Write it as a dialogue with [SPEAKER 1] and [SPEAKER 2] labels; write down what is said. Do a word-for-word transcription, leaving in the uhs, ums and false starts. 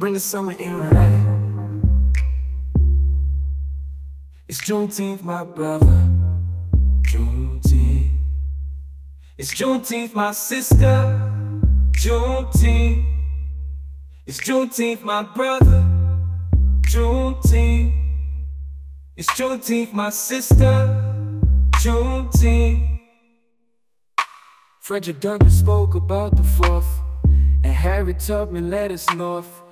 [SPEAKER 1] bring the summer in right. It's Juneteenth, my brother. Juneteenth. It's Juneteenth, my sister. Juneteenth. It's Juneteenth, my brother. Juneteenth. It's Juneteenth, my sister. Juneteenth. Frederick Douglass spoke about the fourth, and Harriet Tubman led us north.